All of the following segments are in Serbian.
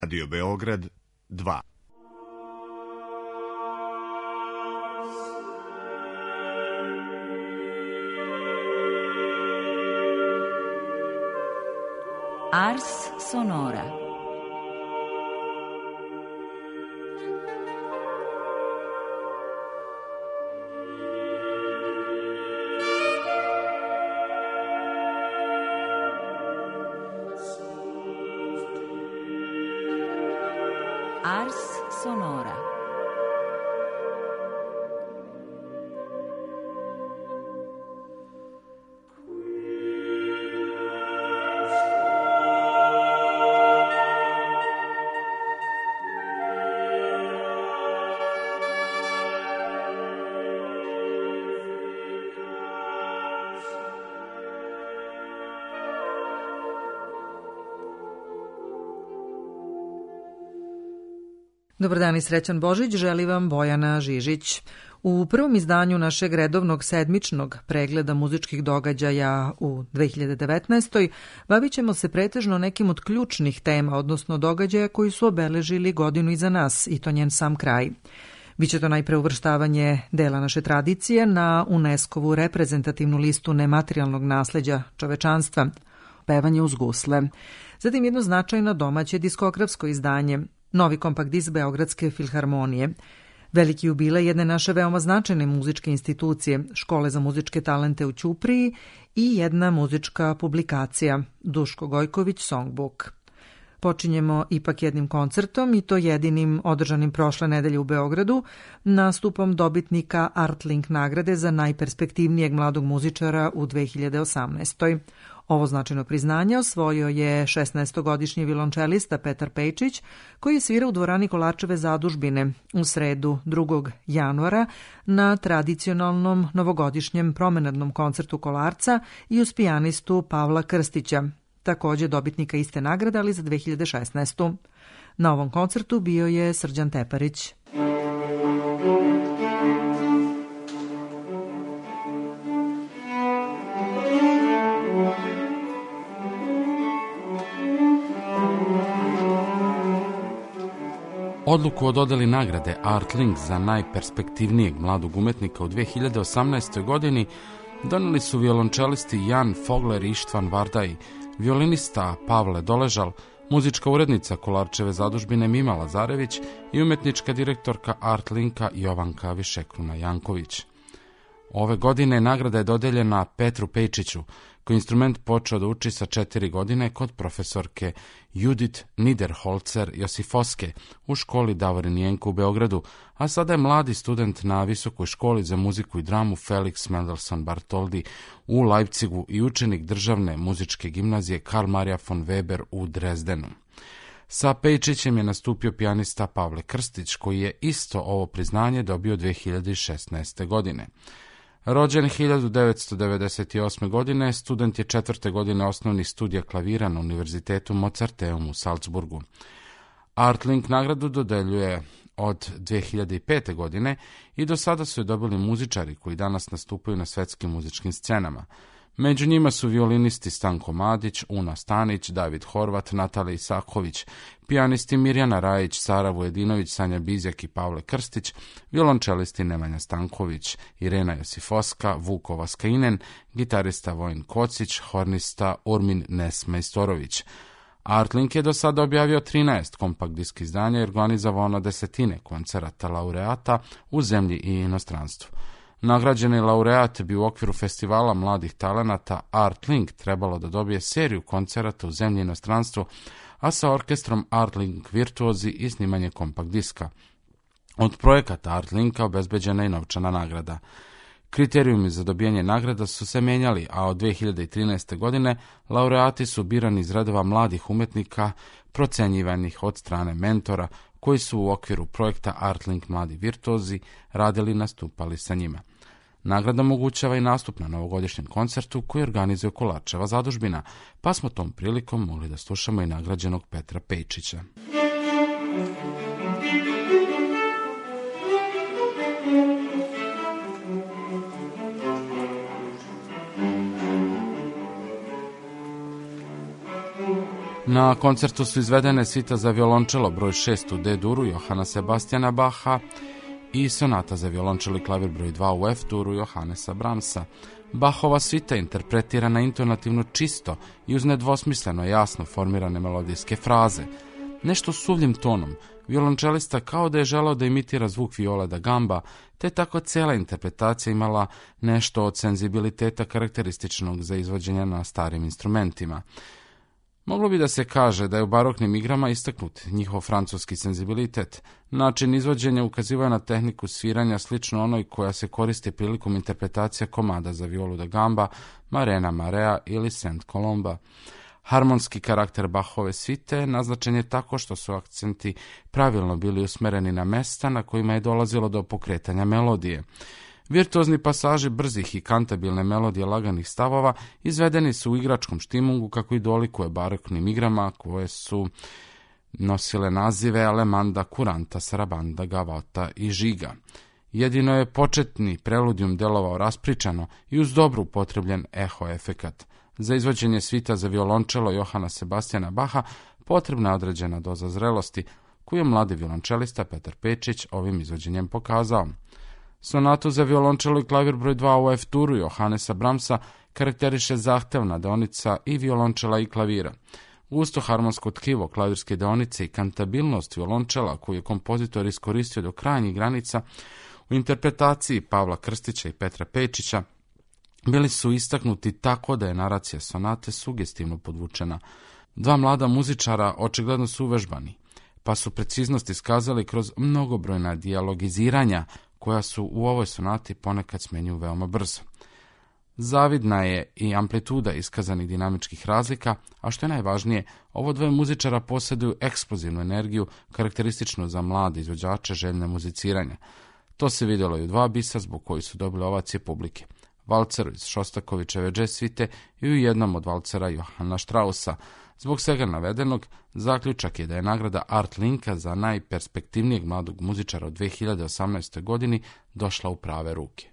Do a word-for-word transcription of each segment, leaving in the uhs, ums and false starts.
Radio Beograd dva. Ars Sonora. Ars Sonora. Dobar dan i srećan Božić, želi vam Bojana Žižić. U prvom izdanju našeg redovnog sedmičnog pregleda muzičkih događaja u dve hiljade devetnaestoj. bavit ćemo se pretežno nekim od ključnih tema, odnosno događaja koji su obeležili godinu iza nas i to njen sam kraj. Biće to najpre uvrštavanje dela naše tradicije na UNESCO-vu reprezentativnu listu nematerijalnog nasleđa čovečanstva, pevanje uz gusle. Zatim jedno značajno domaće diskografsko izdanje, novi kompakt disk Beogradske filharmonije, veliki jubilej jedne naše veoma značajne muzičke institucije, Škole za muzičke talente u Ćupriji i jedna muzička publikacija, Duško Gojković Songbook. Počinjemo ipak jednim koncertom i to jedinim održanim prošle nedelje u Beogradu, nastupom dobitnika Artlink nagrade za najperspektivnijeg mladog muzičara u dve hiljade osamnaestoj. Ovo značajno priznanje osvojio je šesnaestogodišnji violončelista Petar Pejčić, koji je svirao u dvorani Kolarčeve zadužbine u sredu drugog januara na tradicionalnom novogodišnjem promenadnom koncertu Kolarca i uz pijanistu Pavla Krstića, također dobitnika iste nagrade, ali za dve hiljade šesnaestu. Na ovom koncertu bio je Srđan Teparić. Odluku o dodeli nagrade Artlink za najperspektivnijeg mladog umetnika u dve hiljade osamnaestoj. godini doneli su violončelisti Jan Fogler i Ištvan Vardaj, violinista Pavle Doležal, muzička urednica Kolarčeve zadužbine Mima Lazarević i umetnička direktorka Artlinka Jovanka Višekruna Janković. Ove godine nagrada je dodeljena Petru Pejčiću, koji instrument počeo da uči sa četiri godine kod profesorke Judith Niederholzer Josifoske u školi Davorin Jenko u Beogradu, a sada je mladi student na Visokoj školi za muziku i dramu Felix Mendelssohn Bartholdy u Leipzigu i učenik državne muzičke gimnazije Karl Maria von Weber u Drezdenu. Sa Pejčićem je nastupio pijanista Pavle Krstić, koji je isto ovo priznanje dobio dve hiljade šesnaeste. godine. Rođen hiljadu devetsto devedeset osme. godine, student je četvrte godine osnovnih studija klavira na Univerzitetu Mozarteum u Salzburgu. Artlink nagradu dodeljuje od dve hiljade pete. godine i do sada su je dobili muzičari koji danas nastupaju na svetskim muzičkim scenama. Među njima su violinisti Stanko Madić, Una Stanić, David Horvat, Natalija Isaković, pijanisti Mirjana Rajić, Sara Vujedinović, Sanja Bizjak i Pavle Krstić, violončelisti Nemanja Stanković, Irena Josifoska, Vuk Ovaskainen, gitarista Vojin Kocić, hornista Urmin Nesmejstorović. Artlink je do sada objavio trinaest kompakt disk izdanja i organizovao na desetine koncerata laureata u zemlji i inostranstvu. Nagrađeni laureat bi u okviru festivala mladih talenata Artlink trebalo da dobije seriju koncerata u zemlji i inostranstvu, a sa orkestrom Artlink virtuozi i snimanje kompakt diska. Od projekata Artlinka obezbeđena je novčana nagrada. Kriterijumi za dobijanje nagrada su se menjali, a od dve hiljade trinaeste. godine laureati su birani iz redova mladih umetnika, procenjivanih od strane mentora, koji su u okviru projekta Artlink mladi virtuozi radili i nastupali sa njima. Nagrada omogućava i nastup na novogodišnjem koncertu koji organizuje Kolarčeva zadužbina, pa smo tom prilikom mogli da slušamo i nagrađenog Petra Pejčića. Na koncertu su izvedene svita za violončelo broj šest u D-duru Johana Sebastijana Bacha i sonata za violončelo i klavir broj dva u F-duru Johannesa Brahmsa. Bachova svita interpretirana intonativno čisto i uz nedvosmisleno jasno formirane melodijske fraze. Nešto suvljim tonom, violončelista kao da je želeo da imitira zvuk viole da gamba, te tako cijela interpretacija imala nešto od senzibiliteta karakterističnog za izvođenje na starim instrumentima. Moglo bi da se kaže da je u baroknim igrama istaknut njihov francuski senzibilitet. Način izvođenja ukazivao na tehniku sviranja slično onoj koja se koristi prilikom interpretacija komada za violu da gamba, Marena Marea ili Saint Colomba. Harmonski karakter Bachove svite naznačen je tako što su akcenti pravilno bili usmereni na mesta na kojima je dolazilo do pokretanja melodije. Virtuozni pasaži brzih i kantabilne melodije laganih stavova izvedeni su u igračkom štimungu kako i dolikuje baroknim igrama koje su nosile nazive Alemanda, Kuranta, Sarabanda, Gavota i Žiga. Jedino je početni preludijum delovao raspričano i uz dobro upotrebljen eho efekat. Za izvođenje svita za violončelo Johana Sebastijana Bacha potrebna je određena doza zrelosti koju je mladi violončelista Petar Pečić ovim izvođenjem pokazao. Sonatu za violončelo i klavir broj dva u F-duru Johannesa Brahmsa karakteriše zahtevna deonica i violončela i klavira. Gusto harmonsko tkivo klavirske deonice i kantabilnost violončela koju je kompozitor iskoristio do krajnjih granica u interpretaciji Pavla Krstića i Petra Pečića bili su istaknuti tako da je naracija sonate sugestivno podvučena. Dva mlada muzičara očigledno su uvežbani, pa su preciznost iskazali kroz mnogobrojna dijalogiziranja koja su u ovoj sonati ponekad smenjuju veoma brzo. Zavidna je i amplituda iskazanih dinamičkih razlika, a što je najvažnije, ovo dvoje muzičara posjeduju eksplozivnu energiju karakterističnu za mlade izvođače željne muziciranja. To se vidjelo i u dva bisa zbog koji su dobili ovacije publike. Valceru iz Šostakovićeve jazz svite i u jednom od valcera Johana Straussa. Zbog svega navedenog, zaključak je da je nagrada Art Linka za najperspektivnijeg mladog muzičara u dve hiljade osamnaestoj. godini došla u prave ruke.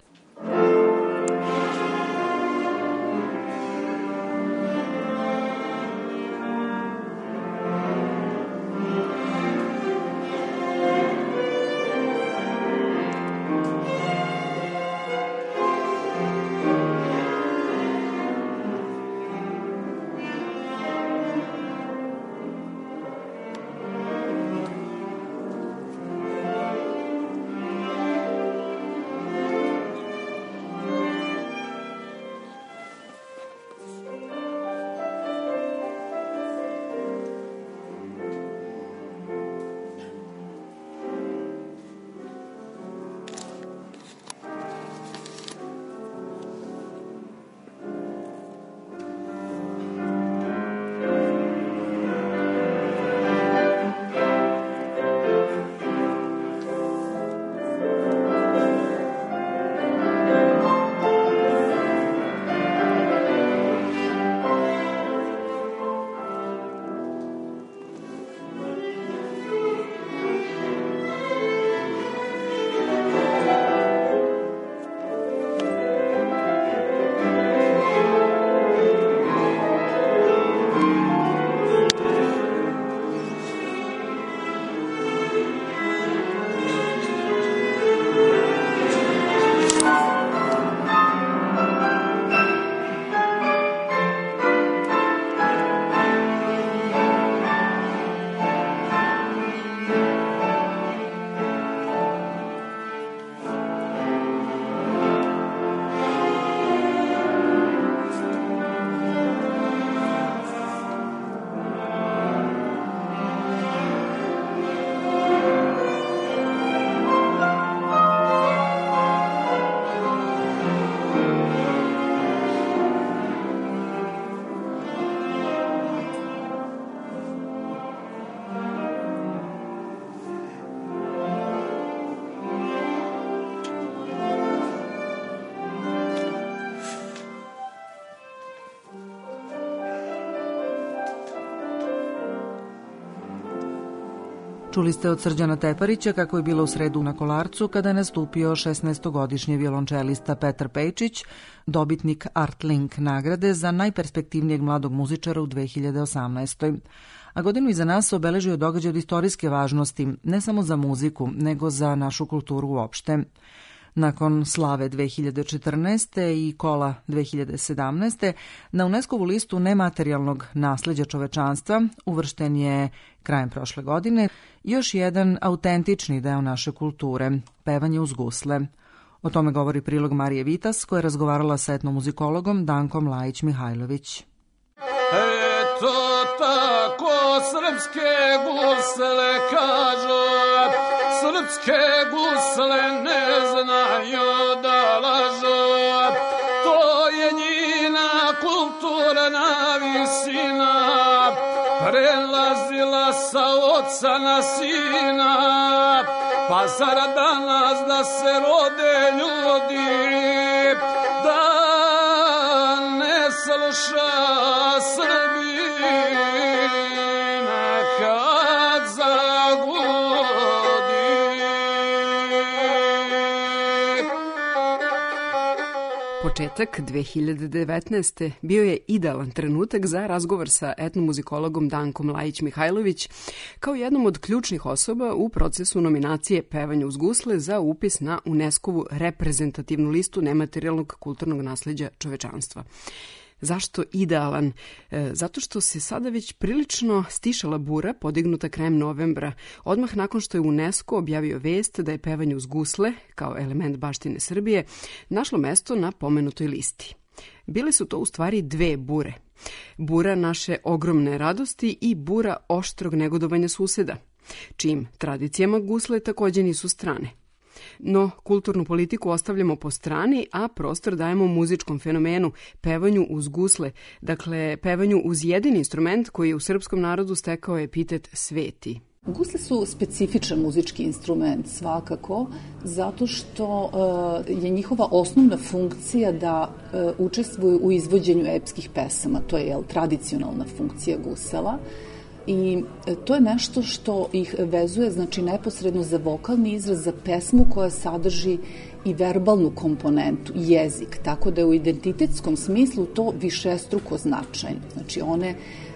Čuli ste od Srđana Teparića kako je bilo u sredu na Kolarcu kada je nastupio šesnaestogodišnji violončelista Petar Pejčić, dobitnik Artlink nagrade za najperspektivnijeg mladog muzičara u dve hiljade osamnaestoj. A godinu iza nas obeležio događaj od istorijske važnosti, ne samo za muziku, nego za našu kulturu uopšte. Nakon slave dve hiljade četrnaeste. i kola dve hiljade sedamnaeste. na UNESCO-vu listu nematerijalnog nasleđa čovečanstva uvršten je krajem prošle godine još jedan autentični deo naše kulture, pevanje uz gusle. O tome govori prilog Marije Vitas koja je razgovarala sa etnomuzikologom Dankom Lajić-Mihajlović. Eto tako srpske gusle kažu, srpske gusle ne znaju da lažu, to je njina kulturna visina, prelazila sa oca na sina, pa zar danas da se rode ljudi, da ne sluša Srbina kad zagodi. Početak dve hiljade devetnaeste. bio je idealan trenutak za razgovor sa etnomuzikologom Dankom Lajić-Mihajlović kao jednom od ključnih osoba u procesu nominacije Pevanje uz gusle za upis na UNESCO-vu reprezentativnu listu nematerijalnog kulturnog nasleđa čovečanstva. Zašto idealan? E, zato što se sada već prilično stišala bura podignuta krajem novembra, odmah nakon što je UNESCO objavio vest da je pevanje uz gusle, kao element baštine Srbije, našlo mesto na pomenutoj listi. Bile su to u stvari dve bure. Bura naše ogromne radosti i bura oštrog negodovanja suseda, čijim tradicijama gusle takođe nisu strane. No, kulturnu politiku ostavljamo po strani, a prostor dajemo muzičkom fenomenu, pevanju uz gusle, dakle pevanju uz jedini instrument koji je u srpskom narodu stekao epitet sveti. Gusle su specifičan muzički instrument svakako, zato što uh, je njihova osnovna funkcija da uh, učestvuju u izvođenju epskih pesama, to je jel, tradicionalna funkcija gusela. I to je nešto što ih vezuje, znači, neposredno za vokalni izraz, za pesmu koja sadrži i verbalnu komponentu, jezik, tako da je u identitetskom smislu to višestruko značajno. Znači, one,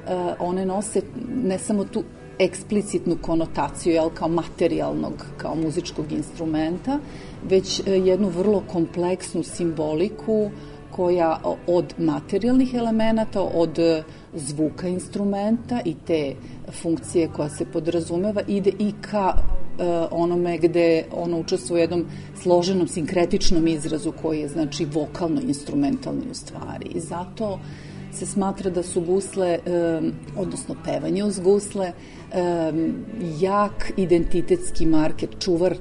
one nose ne samo tu eksplicitnu konotaciju, jel, kao materijalnog, kao muzičkog instrumenta, već jednu vrlo kompleksnu simboliku koja od materijalnih elemenata, od zvuka instrumenta i te funkcije koja se podrazumeva ide i ka uh, onome gde ono učestvuje u jednom složenom sinkretičnom izrazu koji je, znači, vokalno-instrumentalni u stvari. I zato se smatra da su gusle, um, odnosno pevanje uz gusle, um, jak identitetski marker, čuvar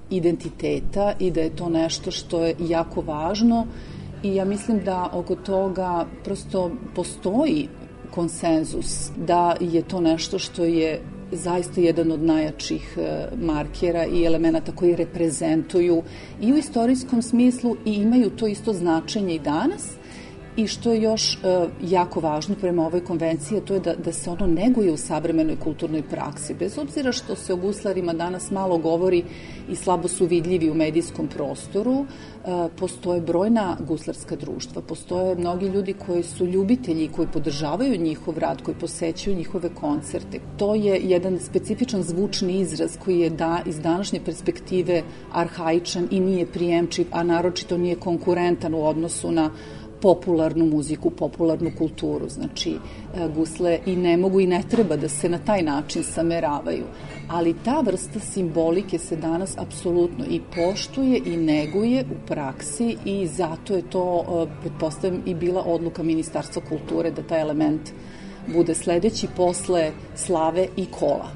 identiteta i da je to nešto što je jako važno. I ja mislim da oko toga prosto postoji konsenzus da je to nešto što je zaista jedan od najjačih markera i elemenata koji reprezentuju i u istorijskom smislu i imaju to isto značenje i danas. I što je još uh, jako važno prema ovoj konvenciji, to je da, da se ono neguje u savremenoj kulturnoj praksi. Bez obzira što se o guslarima danas malo govori i slabo su vidljivi u medijskom prostoru, uh, postoje brojna guslarska društva, postoje mnogi ljudi koji su ljubitelji, koji podržavaju njihov rad, koji posećuju njihove koncerte. To je jedan specifičan zvučni izraz koji je da, iz današnje perspektive arhaičan i nije prijemčiv, a naročito nije konkurentan u odnosu na popularnu muziku, popularnu kulturu. Znači, gusle i ne mogu i ne treba da se na taj način sameravaju. Ali ta vrsta simbolike se danas apsolutno i poštuje i neguje u praksi i zato je to, pretpostavljam, i bila odluka Ministarstva kulture da taj element bude sledeći posle slave i kola.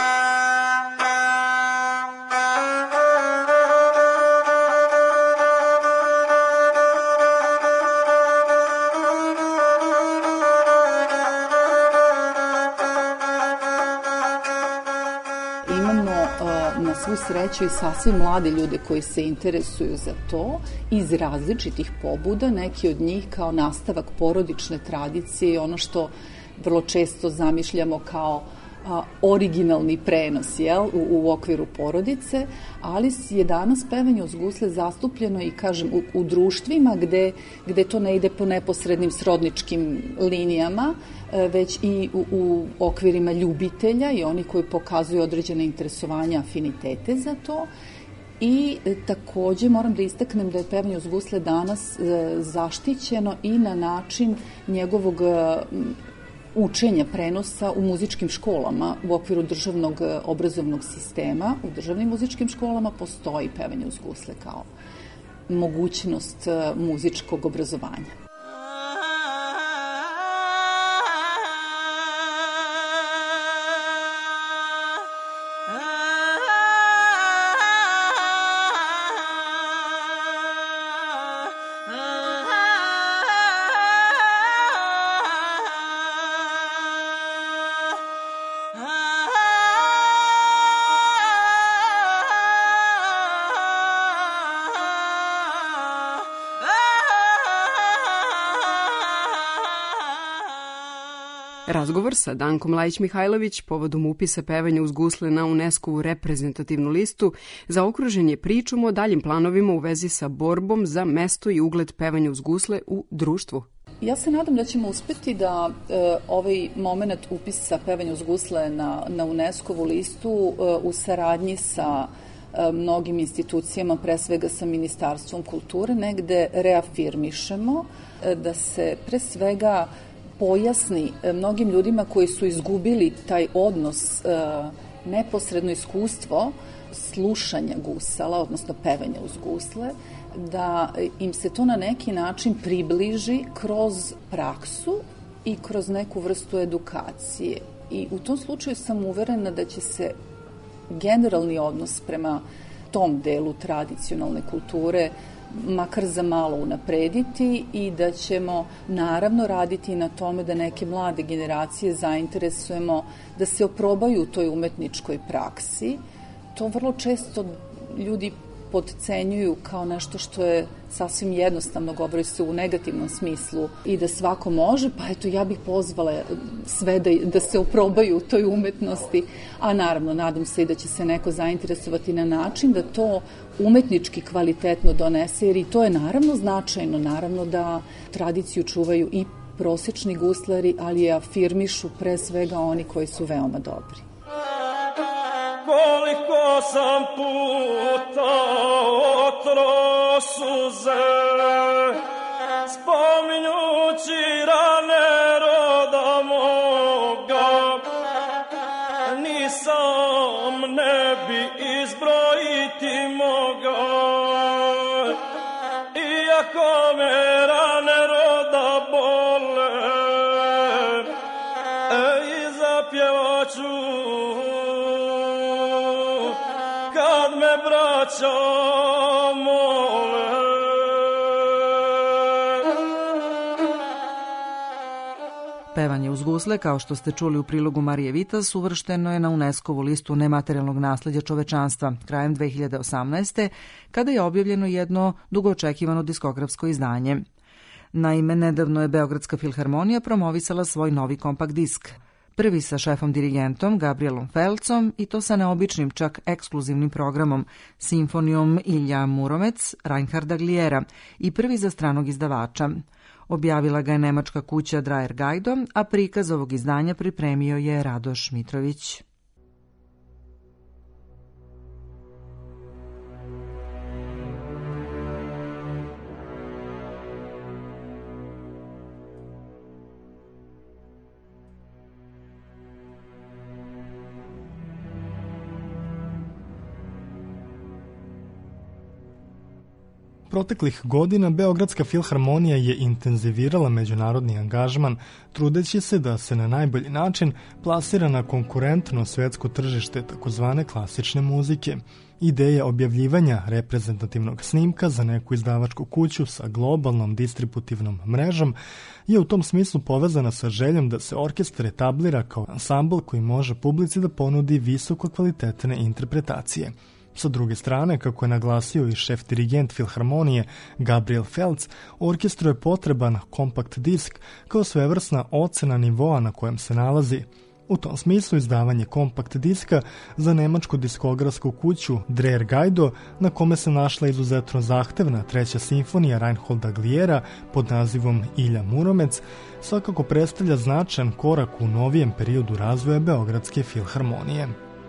Na svu sreću i sasvim mlade ljude koji se interesuju za to iz različitih pobuda, neki od njih kao nastavak porodične tradicije, ono što vrlo često zamišljamo kao a, originalni prenos, jel, u, u okviru porodice, ali je danas pevanje uz gusle zastupljeno i, kažem, u, u društvima gde, gde to ne ide po neposrednim srodničkim linijama, već i u, u okvirima ljubitelja i oni koji pokazuju određene interesovanja, afinitete za to. I e, takođe moram da istaknem da je pevanje uz gusle danas e, zaštićeno i na način njegovog e, učenja, prenosa u muzičkim školama u okviru državnog e, obrazovnog sistema. U državnim muzičkim školama postoji pevanje uz gusle kao mogućnost e, muzičkog obrazovanja. Razgovor sa Dankom Lajić-Mihajlović povodom upisa pevanja uz gusle na UNESCO-vu reprezentativnu listu zaokružen je pričom o daljim planovima u vezi sa borbom za mesto i ugled pevanja uz gusle u društvu. Ja se nadam da ćemo uspeti da e, ovaj moment upisa pevanja uz gusle na, na UNESCO-vu listu e, u saradnji sa e, mnogim institucijama, pre svega sa Ministarstvom kulture, negde reafirmišemo, e, da se pre svega pojasni mnogim ljudima koji su izgubili taj odnos, e, neposredno iskustvo slušanja gusala, odnosno pevanja uz gusle, da im se to na neki način približi kroz praksu i kroz neku vrstu edukacije. I u tom slučaju sam uverena da će se generalni odnos prema tom delu tradicionalne kulture makar za malo unaprediti i da ćemo naravno raditi na tome da neke mlade generacije zainteresujemo da se oprobaju u toj umetničkoj praksi. To vrlo često ljudi potcenjuju kao nešto što je sasvim jednostavno, govori se u negativnom smislu i da svako može, pa eto ja bih pozvala sve da, da se oprobaju u toj umetnosti, a naravno nadam se i da će se neko zainteresovati na način da to umetnički kvalitetno donese, jer i to je naravno značajno, naravno da tradiciju čuvaju i prosečni guslari, ali je afirmišu pre svega oni koji su veoma dobri. Koliko sam puta otro suze, spominjući rane roda moga, nisam ne bi izbrojiti moga, iako me rane roda bole, e, i zapjevaću braća mole. Pevanje uz gusle, kao što ste čuli u prilogu Marije Vitas, uvršteno je na UNESCO-vu listu nematerijalnog nasleđa čovečanstva krajem dve hiljade osamnaeste. kada je objavljeno jedno dugo očekivano diskografsko izdanje. Naime, nedavno je Beogradska filharmonija promovisala svoj novi kompakt disk. Prvi sa šefom dirigentom Gabrielom Felcom i to sa neobičnim, čak ekskluzivnim programom, simfonijom Ilja Muromec, Reinharda Gliera i prvi za stranog izdavača. Objavila ga je nemačka kuća Dreyer Gaido, a prikaz ovog izdanja pripremio je Radoš Mitrović. Proteklih godina Beogradska filharmonija je intenzivirala međunarodni angažman, trudeći se da se na najbolji način plasira na konkurentno svetsko tržište takozvane klasične muzike. Ideja objavljivanja reprezentativnog snimka za neku izdavačku kuću sa globalnom distributivnom mrežom je u tom smislu povezana sa željom da se orkestar etablira kao ansambl koji može publici da ponudi visoko kvalitetne interpretacije. Sa druge strane, kako je naglasio i šef dirigent filharmonije Gabriel Felc, orkestru je potreban kompakt disk kao svevrsna ocena nivoa na kojem se nalazi. U tom smislu izdavanje kompakt diska za nemačku diskografsku kuću Dreher Gaido, na kome se našla izuzetno zahtevna treća simfonija Reinholda Gliera pod nazivom Ilja Muromec, svakako predstavlja značajan korak u novijem periodu razvoja Beogradske filharmonije.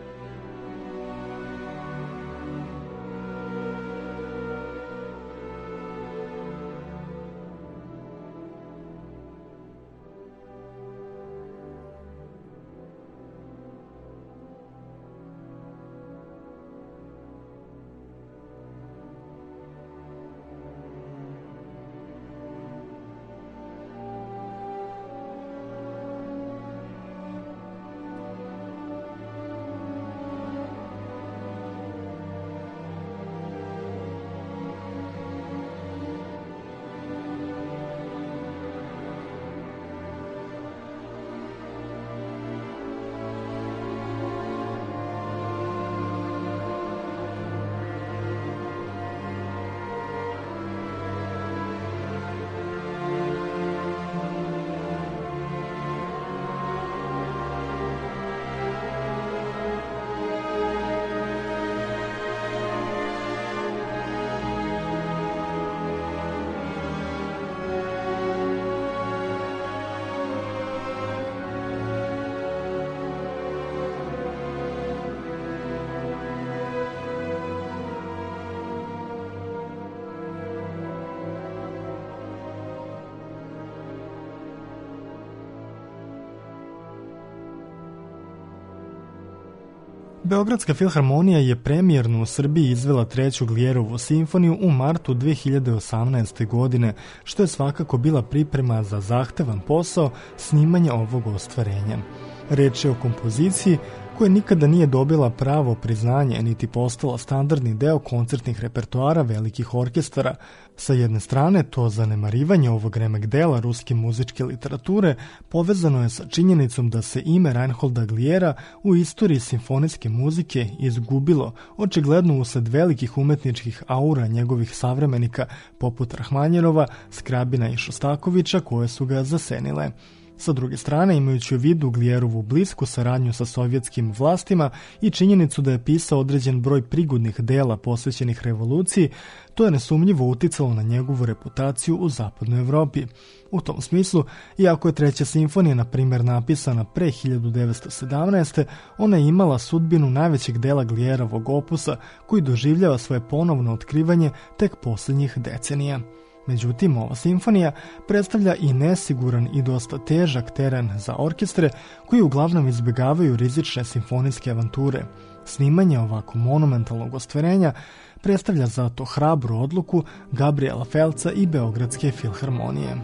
Beogradska filharmonija je premijerno u Srbiji izvela treću Glijerovu simfoniju u martu dve hiljade osamnaeste. godine, što je svakako bila priprema za zahtevan posao snimanja ovog ostvarenja. Reč je o kompoziciji koja nikada nije dobila pravo priznanje niti postala standardni deo koncertnih repertoara velikih orkestara. Sa jedne strane, to zanemarivanje ovog remek dela ruske muzičke literature povezano je sa činjenicom da se ime Reinholda Gliera u istoriji simfonijske muzike izgubilo, očigledno usled velikih umetničkih aura njegovih savremenika poput Rahmanjerova, Skrabina i Šostakovića koje su ga zasenile. Sa druge strane, imajući u vidu Glijerovu blisku saradnju sa sovjetskim vlastima i činjenicu da je pisao određen broj prigodnih dela posvećenih revoluciji, to je nesumnjivo uticalo na njegovu reputaciju u zapadnoj Evropi. U tom smislu, iako je treća simfonija, na primjer, napisana pre hiljadu devetsto sedamnaeste. ona je imala sudbinu najvećeg dela Glijerovog opusa, koji doživljava svoje ponovno otkrivanje tek posljednjih decenija. Međutim, ova simfonija predstavlja i nesiguran i dosta težak teren za orkestre koji uglavnom izbjegavaju rizične simfonijske avanture. Snimanje ovako monumentalnog ostvarenja predstavlja zato hrabru odluku Gabriela Felca i Beogradske filharmonije.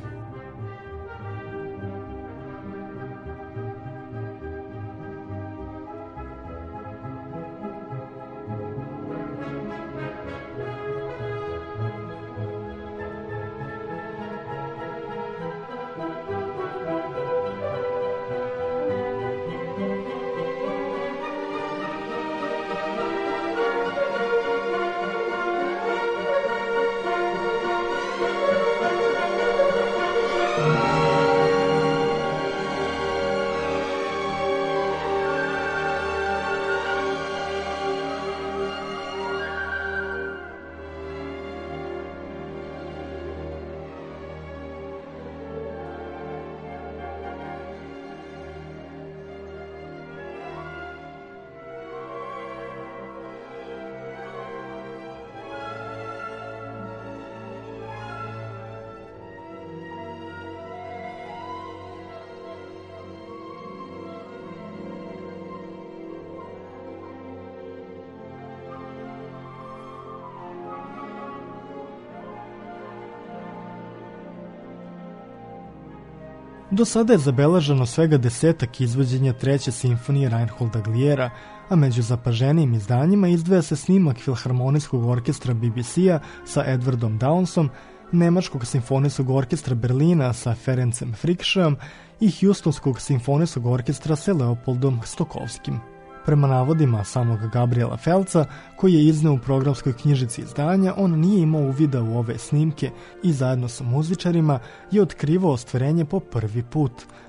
Do sada je zabeleženo svega desetak izvođenja treće simfonije Reinholda Gliera, a među zapaženijim izdanjima izdvaja se snimak Filharmonijskog orkestra B B C-a sa Edwardom Downsom, Nemačkog simfonijskog orkestra Berlina sa Ferencem Frickšom i Houstonskog simfonijskog orkestra sa Leopoldom Stokovskim. Prema navodima samog Gabriela Felca, koji je izneo u programskoj knjižici izdanja, on nije imao uvida u ove snimke i zajedno sa muzičarima je otkrivao ostvarenje po prvi put.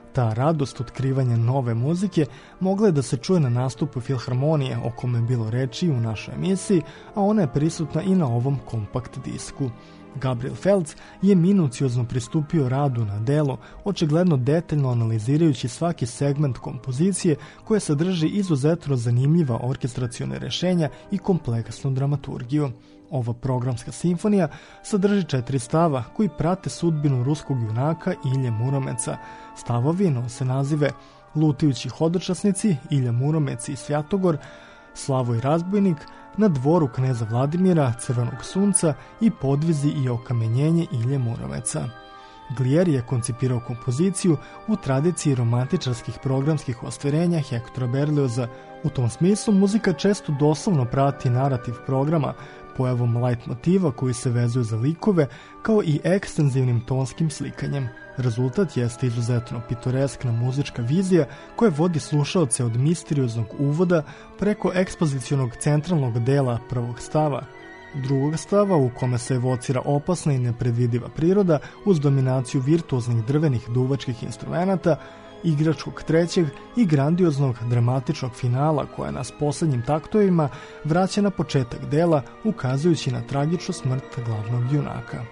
Ta radost otkrivanja nove muzike mogla je da se čuje na nastupu Filharmonije, o kome je bilo reči u našoj emisiji, a ona je prisutna i na ovom kompakt disku. Gabriel Feltz je minuciozno pristupio radu na delu, očigledno detaljno analizirajući svaki segment kompozicije koje sadrži izuzetno zanimljiva orkestracione rešenja i kompleksnu dramaturgiju. Ova programska simfonija sadrži četiri stava koji prate sudbinu ruskog junaka Ilje Muromeca. Stavovi nose nazive Lutajući hodočasnici, Ilja Muromec i Svjatogor, Slavoj razbojnik, Na dvoru kneza Vladimira, Crvenog sunca i Podvizi i okamenjenje Ilje Muromeca. Glier je koncipirao kompoziciju u tradiciji romantičarskih programskih ostvarenja Hektora Berlioza. U tom smislu muzika često doslovno prati narativ programa, pojavom light motiva koji se vezuju za likove, kao i ekstenzivnim tonskim slikanjem. Rezultat jeste izuzetno pitoreskna muzička vizija koja vodi slušaoce od misterioznog uvoda preko ekspozicionog centralnog dela prvog stava, drugog stava u kome se evocira opasna i nepredvidiva priroda uz dominaciju virtuoznih drvenih duvačkih instrumenata, igračkog trećeg i grandioznog dramatičnog finala koja nas poslednjim taktovima vraća na početak dela, ukazujući na tragičnu smrt glavnog junaka.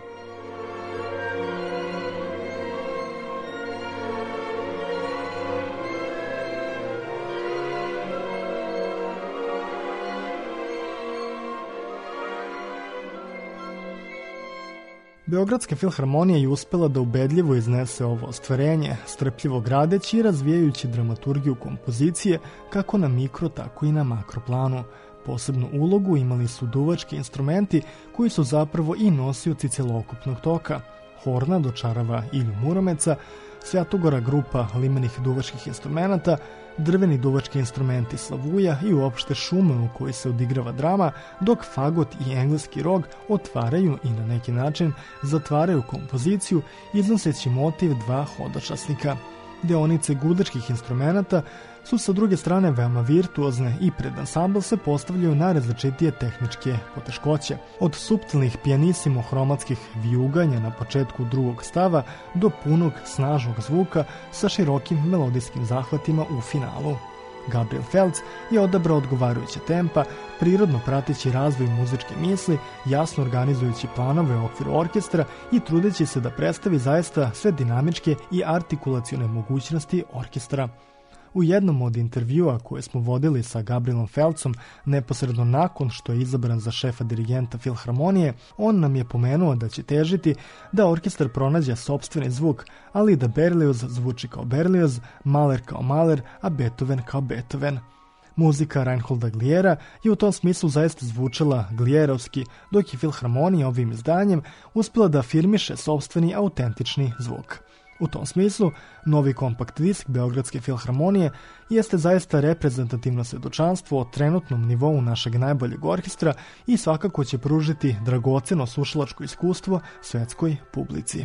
Beogradska filharmonija je uspela da ubedljivo iznese ovo ostvarenje, strpljivo gradeći i razvijajući dramaturgiju kompozicije kako na mikro, tako i na makro planu. Posebnu ulogu imali su duvački instrumenti koji su zapravo i nosioci celokupnog toka. Horna dočarava Ilju Muromeca, Svjatogora grupa limenih duvačkih instrumenata, drveni duvački instrumenti Slavuja i uopšte šume u kojoj se odigrava drama, dok fagot i engleski rog otvaraju i na neki način zatvaraju kompoziciju iznoseći motiv dva hodočasnika. Deonice gudačkih instrumenata su sa druge strane veoma virtuozne i pred ansambl se postavljaju na različitije tehničke poteškoće. Od suptilnih pijanissimo hromatskih vijuganja na početku drugog stava do punog snažnog zvuka sa širokim melodijskim zahvatima u finalu. Gabriel Feltz je odabrao odgovarajuće tempa, prirodno prateći razvoj muzičke misli, jasno organizujući planove u okviru orkestra i trudeći se da predstavi zaista sve dinamičke i artikulacione mogućnosti orkestra. U jednom od intervjua koje smo vodili sa Gabrielom Feltzom neposredno nakon što je izabran za šefa dirigenta Filharmonije, on nam je pomenuo da će težiti da orkestar pronađe sopstveni zvuk, ali da Berlioz zvuči kao Berlioz, Mahler kao Mahler, a Beethoven kao Beethoven. Muzika Reinholda Gliera je u tom smislu zaista zvučala glierovski, dok je Filharmonija ovim izdanjem uspjela da afirmiše sopstveni autentični zvuk. U tom smislu, novi kompakt disk Beogradske filharmonije jeste zaista reprezentativno svedočanstvo o trenutnom nivou našeg najboljeg orkestra i svakako će pružiti dragoceno slušalačko iskustvo svetskoj publici.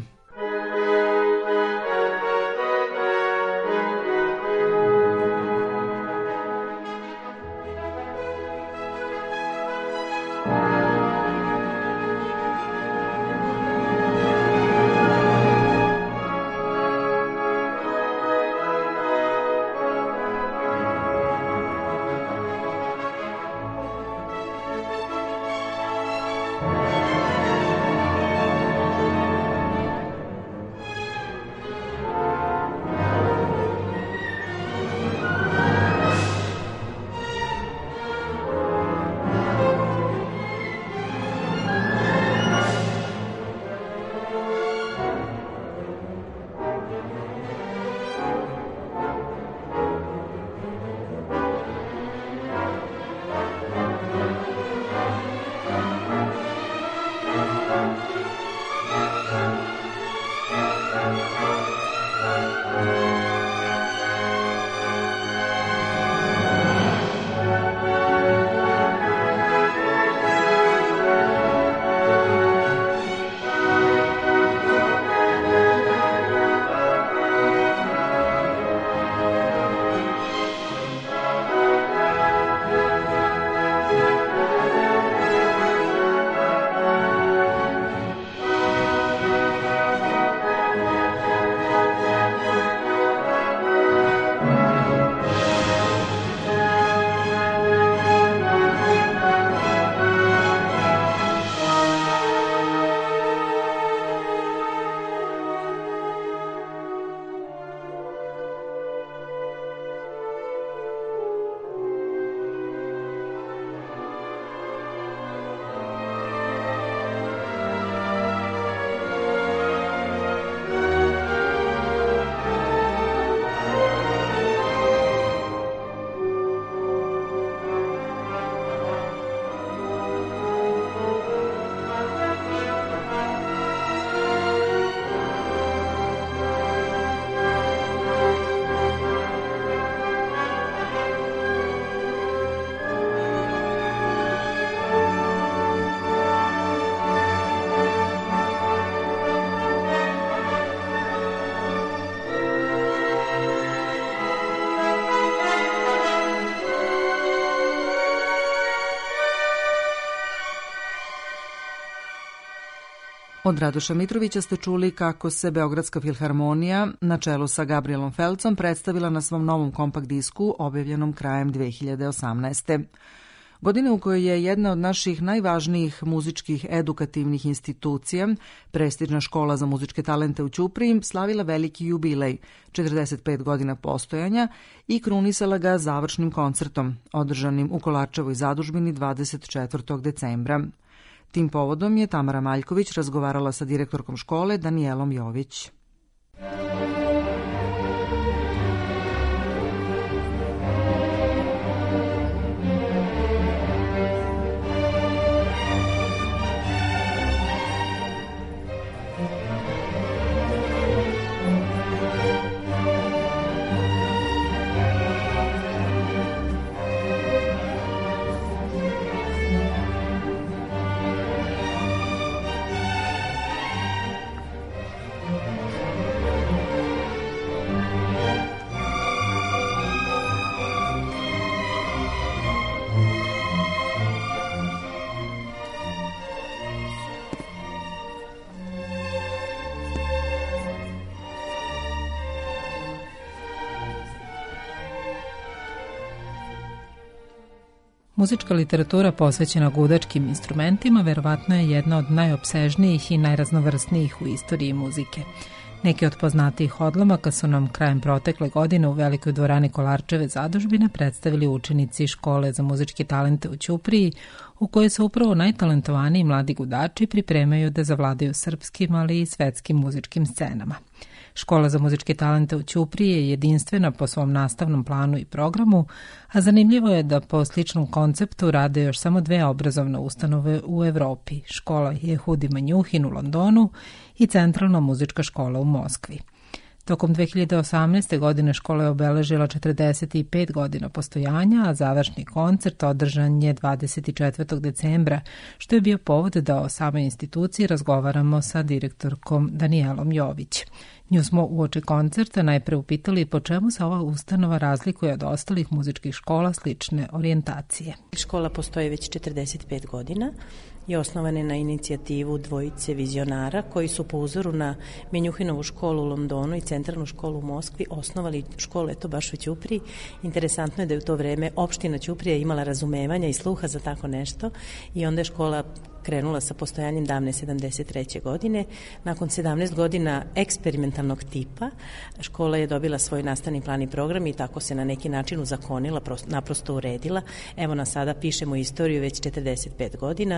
Od Radoša Mitrovića ste čuli kako se Beogradska filharmonija na čelu sa Gabrielom Felcom predstavila na svom novom kompakt disku objavljenom krajem dve hiljade osamnaeste. Godine u kojoj je jedna od naših najvažnijih muzičkih edukativnih institucija, prestižna škola za muzičke talente u Ćupriji, slavila veliki jubilej, četrdeset pet godina postojanja, i krunisala ga završnim koncertom, održanim u Kolarčevoj zadužbini dvadeset četvrtog decembra. Tim povodom je Tamara Maljković razgovarala sa direktorkom škole Danijelom Jović. Muzička literatura posvećena gudačkim instrumentima verovatno je jedna od najopsežnijih i najraznovrsnijih u istoriji muzike. Neki od poznatijih odlomaka su nam krajem protekle godine u Velikoj dvorani Kolarčeve zadužbine predstavili učenici škole za muzičke talente u Ćupriji, u kojoj se upravo najtalentovaniji mladi gudači pripremaju da zavladaju srpskim, ali i svetskim muzičkim scenama. Škola za muzičke talente u Ćupriji je jedinstvena po svom nastavnom planu i programu, a zanimljivo je da po sličnom konceptu rade još samo dve obrazovne ustanove u Evropi. Škola Jehudi Menjuhin u Londonu i Centralna muzička škola u Moskvi. Tokom dve hiljade osamnaeste. godine škola je obeležila četrdeset pet godina postojanja, a završni koncert održan je dvadeset četvrtog decembra, što je bio povod da o samoj instituciji razgovaramo sa direktorkom Danijelom Jović. Nju smo uoči koncerta najpre upitali po čemu se ova ustanova razlikuje od ostalih muzičkih škola slične orijentacije. Škola postoji već četrdeset pet godina i osnovan je na inicijativu dvojice vizionara koji su po uzoru na Menjuhinovu školu u Londonu i Centralnu školu u Moskvi osnovali školu, eto baš u Ćupriji. Interesantno je da je u to vreme opština Ćuprija imala razumevanja i sluha za tako nešto i onda je škola krenula sa postojanjem davne sedamdeset treće. godine. Nakon sedamnaest godina eksperimentalnog tipa, škola je dobila svoj nastavni plan i program i tako se na neki način uzakonila, naprosto uredila. Evo nas sada pišemo istoriju već četrdeset pet godina.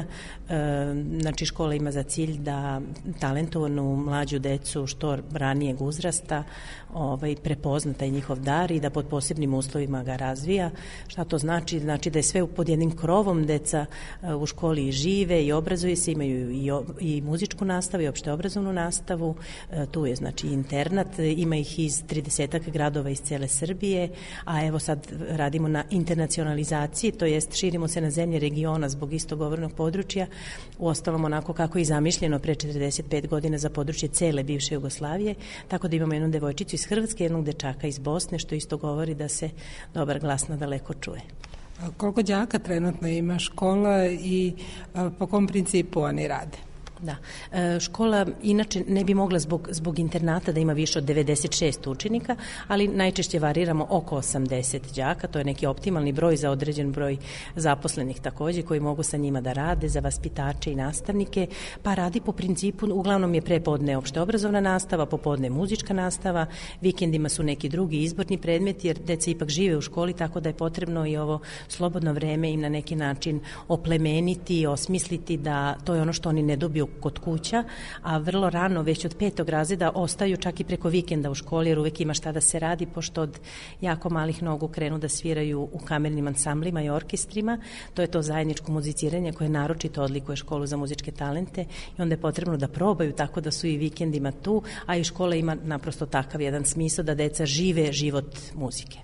E, znači škola ima za cilj da talentovanu mlađu decu što ranijeg uzrasta ovaj, prepozna taj njihov dar i da pod posebnim uslovima ga razvija. Šta to znači? Znači da je sve pod jednim krovom, deca u školi žive i obrazuju se, imaju i, i muzičku nastavu i opšte obrazovnu nastavu, e, tu je znači internat, ima ih iz tridesetak gradova iz cele Srbije, a evo sad radimo na internacionalizaciji, to jest širimo se na zemlje regiona zbog istogovornog područja, uostalom onako kako je zamišljeno pre četrdeset pet godina za područje cele bivše Jugoslavije, tako da imamo jednu devojčicu iz Hrvatske, jednog dečaka iz Bosne, što isto govori da se dobar glas nadaleko čuje. Koliko đaka trenutno ima škola i po kom principu oni rade? Da. E, škola inače ne bi mogla zbog, zbog internata da ima više od devedeset šest učenika, ali najčešće variramo oko osamdeset đaka, to je neki optimalni broj za određen broj zaposlenih takođe koji mogu sa njima da rade, za vaspitače i nastavnike, pa radi po principu, uglavnom je prepodne opšte obrazovna nastava, popodne muzička nastava, vikendima su neki drugi izborni predmeti, jer deca ipak žive u školi, tako da je potrebno i ovo slobodno vreme im na neki način oplemeniti, osmisliti da to je ono što oni ne dobiju kod kuća, a vrlo rano, već od petog razreda, ostaju čak i preko vikenda u školi, jer uvek ima šta da se radi, pošto od jako malih nogu krenu da sviraju u kamernim ansamblima i orkestrima. To je to zajedničko muziciranje koje naročito odlikuje školu za muzičke talente i onda je potrebno da probaju tako da su i vikendima tu, a i škola ima naprosto takav jedan smisao da deca žive život muzike.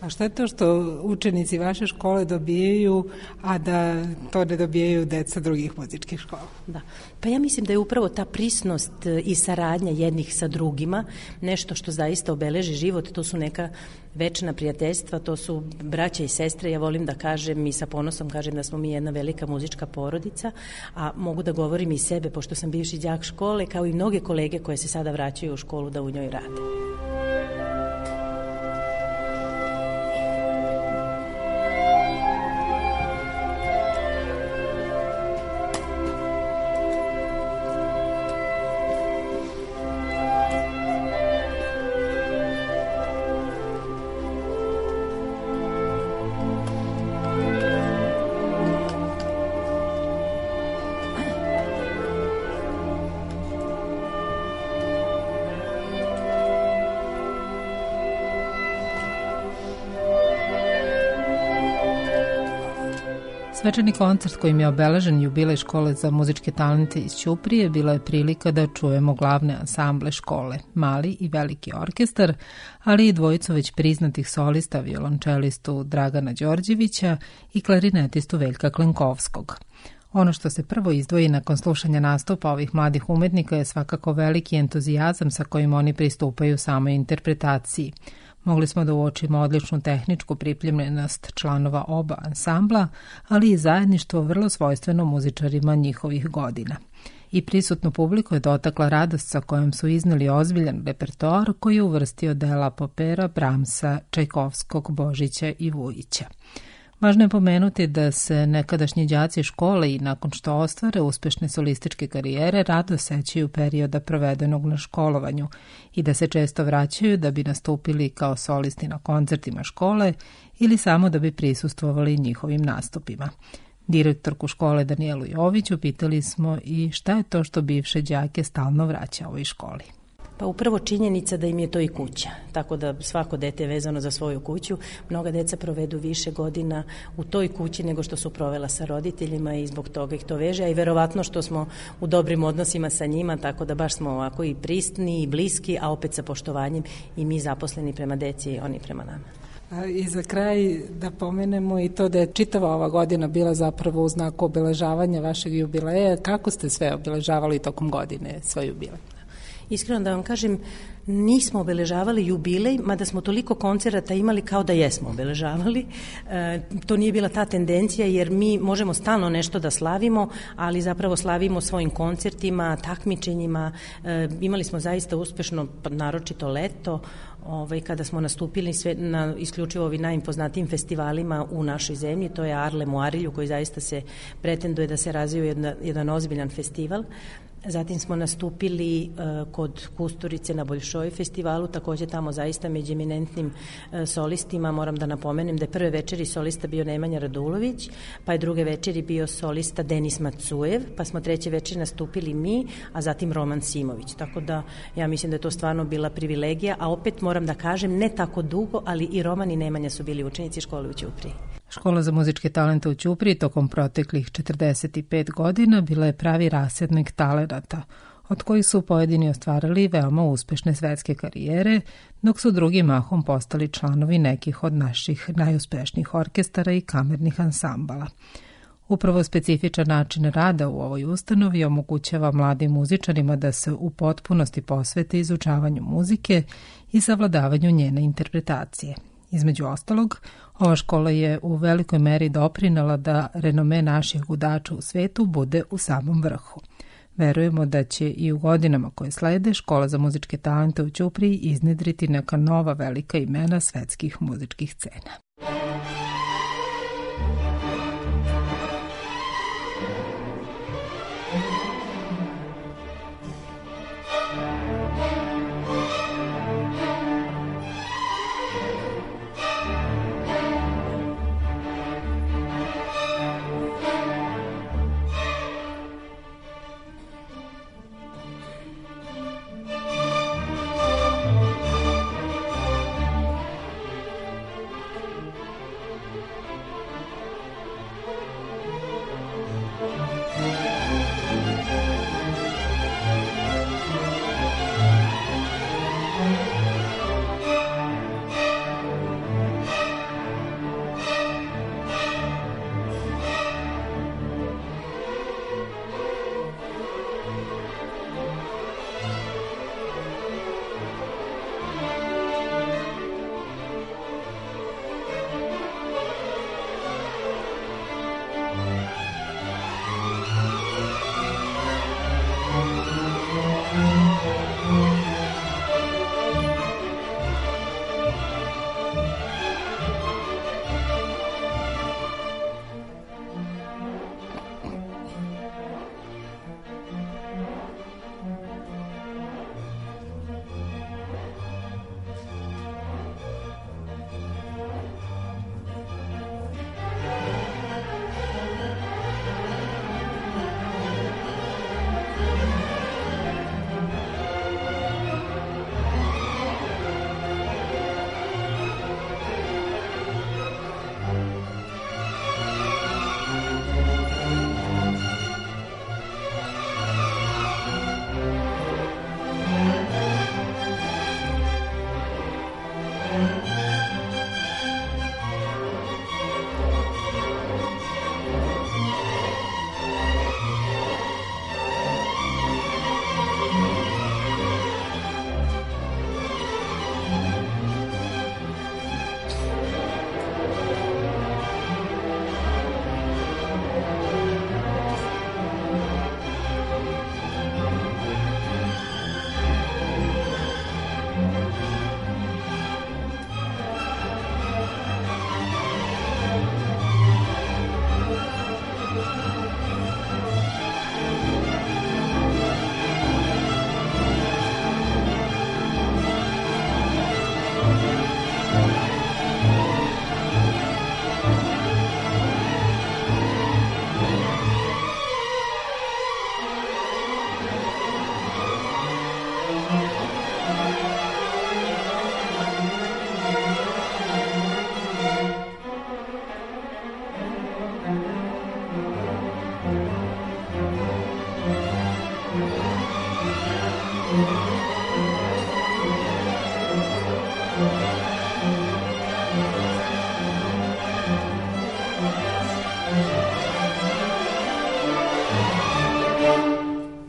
A šta je to što učenici vaše škole dobijaju, a da to ne dobijaju deca drugih muzičkih škola? Da. Pa ja mislim da je upravo ta prisnost i saradnja jednih sa drugima nešto što zaista obeleži život. To su neka večna prijateljstva, to su braća i sestre. Ja volim da kažem i sa ponosom kažem da smo mi jedna velika muzička porodica, a mogu da govorim i sebe, pošto sam bivši đak škole, kao i mnoge kolege koje se sada vraćaju u školu da u njoj rade. Svečani koncert kojim je obeležen jubilej škole za muzičke talente iz Ćuprije bila je prilika da čujemo glavne ansamble škole, mali i veliki orkestar, ali i dvojicu već priznatih solista, violončelistu Dragana Đorđevića i klarinetistu Veljka Klenkovskog. Ono što se prvo izdvoji nakon slušanja nastupa ovih mladih umetnika je svakako veliki entuzijazam sa kojim oni pristupaju samoj interpretaciji. Mogli smo da uočimo odličnu tehničku pripremljenost članova oba ansambla, ali i zajedništvo vrlo svojstveno muzičarima njihovih godina. I prisutnu publiku je dotakla radost sa kojom su izneli ozbiljan repertoar koji je uvrstio dela Popera, Bramsa, Čajkovskog, Božića i Vujića. Važno je pomenuti da se nekadašnji đaci škole i nakon što ostvare uspešne solističke karijere rado sećaju perioda provedenog na školovanju i da se često vraćaju da bi nastupili kao solisti na koncertima škole ili samo da bi prisustvovali njihovim nastupima. Direktorku škole Danijelu Joviću pitali smo i šta je to što bivše đake stalno vraća ovoj školi. Pa upravo činjenica da im je to i kuća, tako da svako dete je vezano za svoju kuću. Mnoga deca provedu više godina u toj kući nego što su provela sa roditeljima i zbog toga ih to veže, a i verovatno što smo u dobrim odnosima sa njima, tako da baš smo ovako i pristni i bliski, a opet sa poštovanjem i mi zaposleni prema deci i oni prema nama. I za kraj da pomenemo i to da je čitava ova godina bila zapravo u znaku obeležavanja vašeg jubileja. Kako ste sve obeležavali tokom godine svoj jubilej? Iskreno da vam kažem, nismo obeležavali jubilej, mada smo toliko koncerata imali kao da jesmo obeležavali. E, to nije bila ta tendencija jer mi možemo stalno nešto da slavimo, ali zapravo slavimo svojim koncertima, takmičenjima. E, imali smo zaista uspešno, naročito leto, ovaj, kada smo nastupili sve, na isključivo ovim najimpoznatijim festivalima u našoj zemlji, to je Arlem u Arilju koji zaista se pretenduje da se razviju jedna, jedan ozbiljan festival. Zatim smo nastupili uh, kod Kusturice na Boljšoj festivalu, takođe tamo zaista među eminentnim uh, solistima. Moram da napomenem da je prve večeri solista bio Nemanja Radulović, pa je druge večeri bio solista Denis Macujev, pa smo treće večeri nastupili mi, a zatim Roman Simović. Tako da ja mislim da je to stvarno bila privilegija, a opet moram da kažem ne tako dugo, ali i Roman i Nemanja su bili učenici škole u Ćupriji. Škola za muzičke talente u Ćupriji tokom proteklih četrdeset pet godina bila je pravi rasadnik talenata, od kojih su pojedini ostvarili veoma uspešne svetske karijere, dok su drugi mahom postali članovi nekih od naših najuspešnijih orkestara i kamernih ansambala. Upravo specifičan način rada u ovoj ustanovi omogućava mladim muzičarima da se u potpunosti posvete izučavanju muzike i savladavanju njene interpretacije. Između ostalog, ova škola je u velikoj meri doprinela da renome naših gudača u svetu bude u samom vrhu. Verujemo da će i u godinama koje slede Škola za muzičke talente u Ćupriji iznedriti neka nova velika imena svetskih muzičkih scena.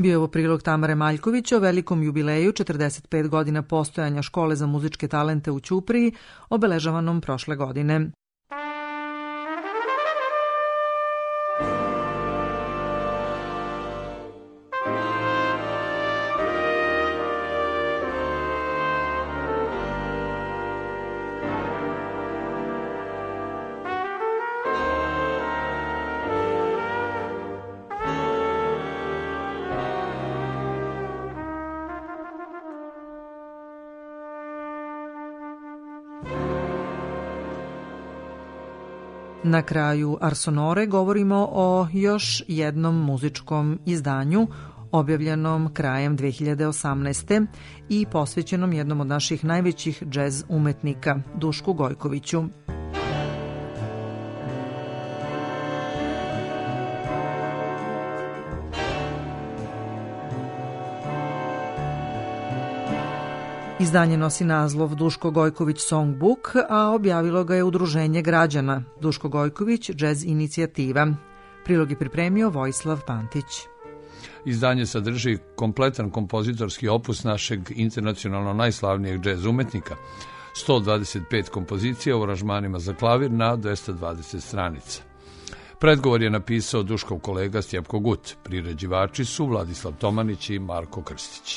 Bio je ovo prilog Tamare Maljković o velikom jubileju četrdeset pet godina postojanja Škole za muzičke talente u Ćupriji, obeležavanom prošle godine. Na kraju Arsonore govorimo o još jednom muzičkom izdanju objavljenom krajem dve hiljade osamnaeste. i posvećenom jednom od naših najvećih džez umetnika, Dušku Gojkoviću. Izdanje nosi naslov Duško Gojković Songbook, a objavilo ga je Udruženje građana Duško Gojković Jazz Inicijativa. Prilog je pripremio Vojislav Pantić. Izdanje sadrži kompletan kompozitorski opus našeg internacionalno najslavnijeg džez umetnika, sto dvadeset pet kompozicija u aranžmanima za klavir na dvesta dvadeset stranica. Predgovor je napisao Duškov kolega Stjepko Gut, priređivači su Vladislav Tomanić i Marko Krstić.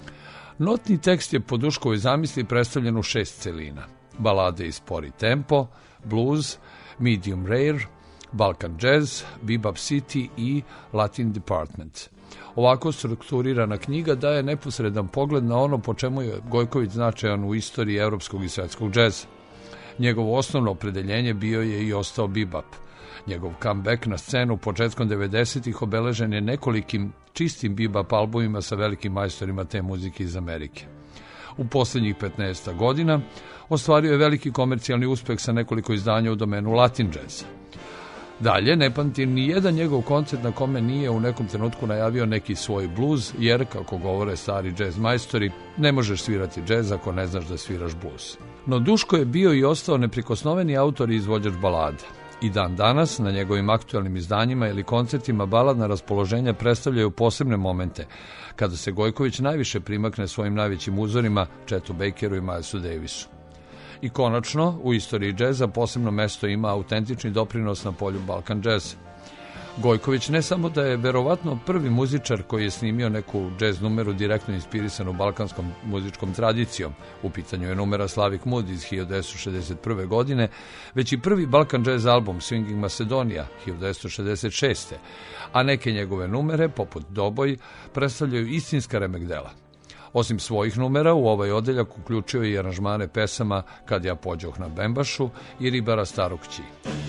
Notni tekst je po Duškovoj zamisli predstavljen u šest celina. Balade i spori tempo, blues, medium rare, Balkan jazz, bebop city i Latin department. Ovako strukturirana knjiga daje neposredan pogled na ono po čemu je Gojković značajan u istoriji evropskog i svetskog džeza. Njegovo osnovno opredeljenje bio je i ostao bebop. Njegov comeback na scenu početkom devedesetih obeležen je nekolikim čistim bebop albumima sa velikim majstorima te muzike iz Amerike. U posljednjih petnaest godina ostvario je veliki komercijalni uspeh sa nekoliko izdanja u domenu Latin jazza. Dalje, ne pamtim ni jedan njegov koncert na kome nije u nekom trenutku najavio neki svoj blues, jer, kako govore stari džez majstori, ne možeš svirati džez ako ne znaš da sviraš blues. No Duško je bio i ostao neprikosnoveni autor i izvođač balada. I dan danas na njegovim aktualnim izdanjima ili koncertima baladna raspoloženja predstavljaju posebne momente, kada se Gojković najviše primakne svojim najvećim uzorima, Chetu Bakeru i Milesu Davisu. I konačno, u istoriji džeza posebno mesto ima autentični doprinos na polju Balkan jazza. Gojković ne samo da je verovatno prvi muzičar koji je snimio neku džez numeru direktno inspirisanu balkanskom muzičkom tradicijom, u pitanju je numera Slavik Mood iz hiljadu devetsto šezdeset prve. godine, već i prvi Balkan jazz album Swinging Macedonia hiljadu devetsto šezdeset šeste. a neke njegove numere, poput Doboj, predstavljaju istinska remek dela. Osim svojih numera, u ovaj odeljak uključio i aranžmane pesama Kad ja pođoh na Bembašu i Ribara starog Ći.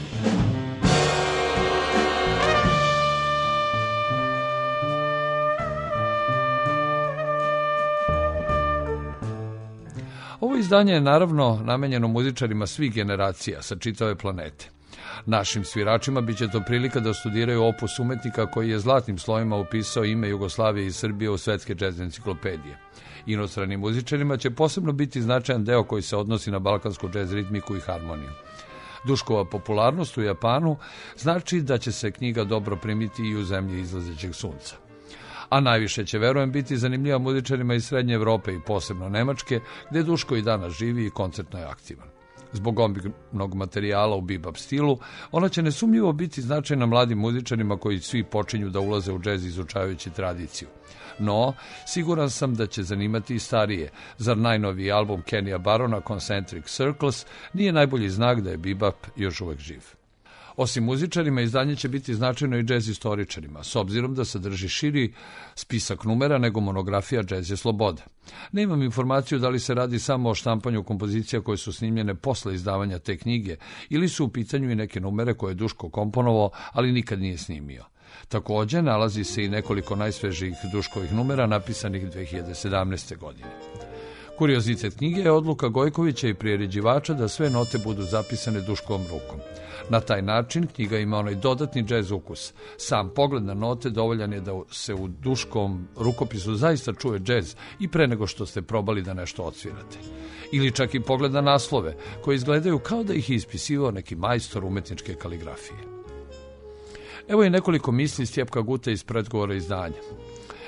Ovo izdanje je naravno namenjeno muzičarima svih generacija sa čitave planete. Našim sviračima bit će to prilika da studiraju opus umetnika koji je zlatnim slovima upisao ime Jugoslavije i Srbije u svetske džez enciklopedije. Inostranim muzičarima će posebno biti značajan deo koji se odnosi na balkansku džez ritmiku i harmoniju. Duškova popularnost u Japanu znači da će se knjiga dobro primiti i u zemlji izlazećeg sunca. A najviše će, verujem, biti zanimljiva muzičarima iz Srednje Evrope i posebno Nemačke, gde Duško i danas živi i koncertno je aktivan. Zbog obimnog materijala u bebop stilu, ona će nesumnjivo biti značajna mladim muzičarima koji svi počinju da ulaze u džez izučavajući tradiciju. No, siguran sam da će zanimati i starije. Zar najnoviji album Kenija Barona, Concentric Circles, nije najbolji znak da je bebop još uvek živ? Osim muzičarima, izdanje će biti značajno i džez istoričarima, s obzirom da sadrži širi spisak numera nego monografija Džez je sloboda. Nemam informaciju da li se radi samo o štampanju kompozicija koje su snimljene posle izdavanja te knjige ili su u pitanju i neke numere koje je Duško komponovao, ali nikad nije snimio. Također, nalazi se i nekoliko najsvežijih Duškovih numera napisanih dve hiljade sedamnaeste. godine. Kuriozitet knjige je odluka Gojkovića i priređivača da sve note budu zapisane Duškovom rukom. Na taj način knjiga ima onaj dodatni džez ukus. Sam pogled na note dovoljan je da se u Duškovom rukopisu zaista čuje džez i pre nego što ste probali da nešto odsvirate. Ili čak i pogled na naslove, koji izgledaju kao da ih je ispisivao neki majstor umetničke kaligrafije. Evo je nekoliko misli Stjepka Guta iz predgovora izdanja.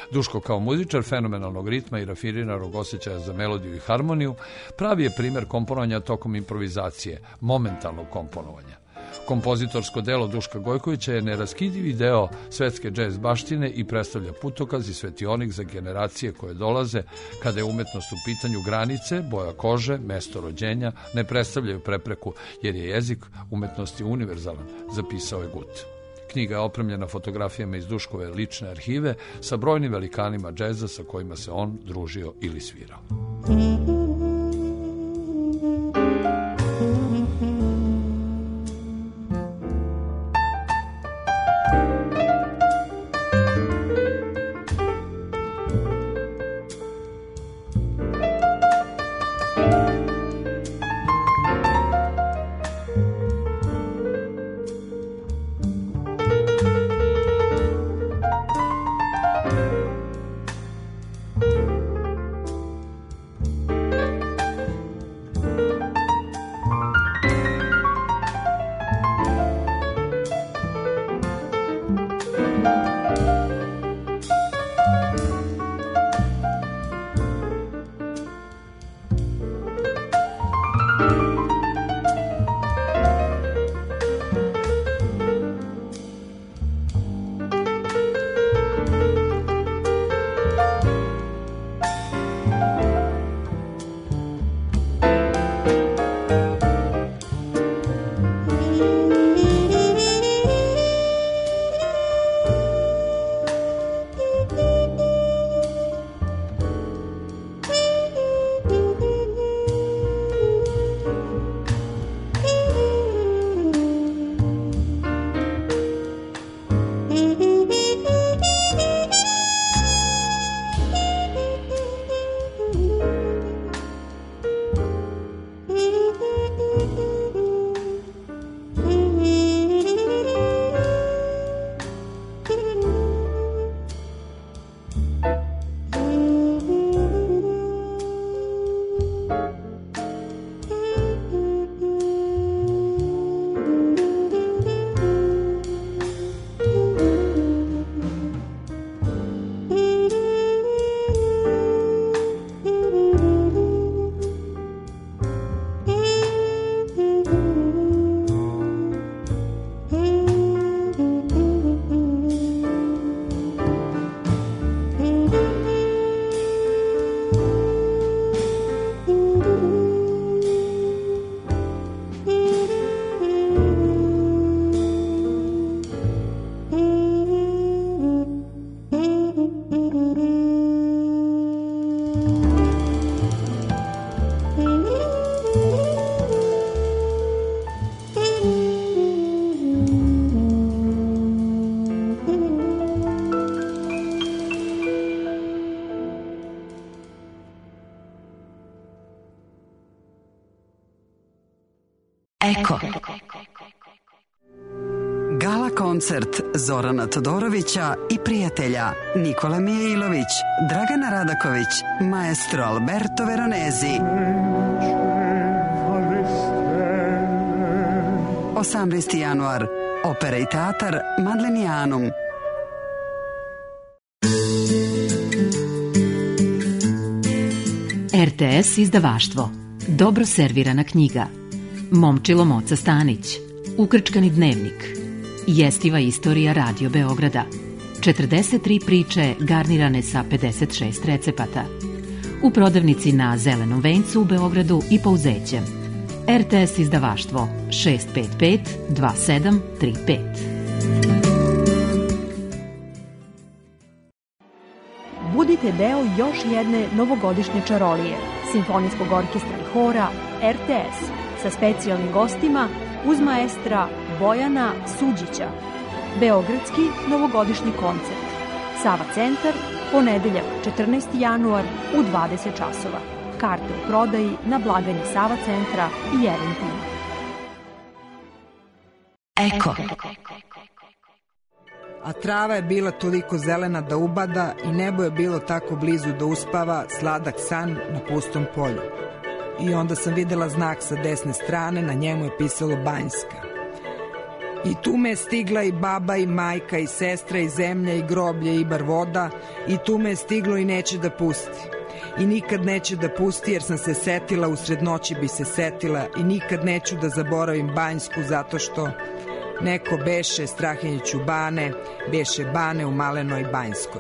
Duško kao muzičar fenomenalnog ritma i rafiniranog osjećaja za melodiju i harmoniju pravi je primer komponovanja tokom improvizacije, momentalnog komponovanja. Kompozitorsko delo Duška Gojkovića je neraskidivi deo svetske džez baštine i predstavlja putokaz i svetionik za generacije koje dolaze kada je umetnost u pitanju. Granice, boja kože, mesto rođenja ne predstavljaju prepreku jer je jezik umetnosti univerzalan, zapisao je Gut. Knjiga je opremljena fotografijama iz Duškove lične arhive sa brojnim velikanima džeza sa kojima se on družio ili svirao. Eko. Gala koncert Zorana Todorovića i prijatelja Nikola Mijailović, Dragana Radaković, maestro Alberto Veronesi. osamnaesti januar, Opera i teatar Madlenianum. R T S izdavaštvo. Dobro servirana knjiga. Momčilo Moca Stanić. Ukrčkani dnevnik. Jestiva istorija Radio Beograda. četrdeset tri priče garnirane sa pedeset šest recepata. U prodavnici na Zelenom vencu u Beogradu i Pouzećem. R T S izdavaštvo šest pet pet dva sedam tri pet. Budite deo još jedne novogodišnje čarolije Simfonijskog orkestra i hora R T S sa specijalnim gostima uz maestra Bojana Suđića. Beogradski novogodišnji koncert. Sava centar, ponedeljak četrnaesti januar u dvadeset časova. Karte u prodaji na blagajni Sava centra i Eventima. Eko. A trava je bila toliko zelena da ubada i nebo je bilo tako blizu da uspava sladak san na pustom polju. I onda sam videla znak sa desne strane, na njemu je pisalo Banjska. I tu me je stigla i baba i majka i sestra i zemlja i groblje i bar voda, i tu me je stiglo i neće da pusti. I nikad neće da pusti jer sam se setila, usred noći bi se setila, i nikad neću da zaboravim Banjsku zato što neko beše Strahinjiću Bane, beše Bane u Malenoj Banjskoj.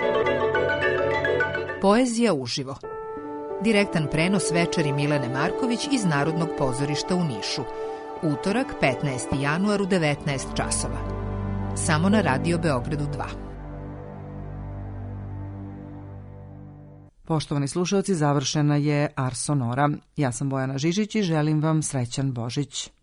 Poezija uživo. Direktan prenos večeri Milene Marković iz Narodnog pozorišta u Nišu. Utorak, petnaesti januar u devetnaest časova. Samo na Radio Beogradu dva. Poštovani slušalci, završena je Ars Sonora. Ja sam Bojana Žižić i želim vam srećan Božić.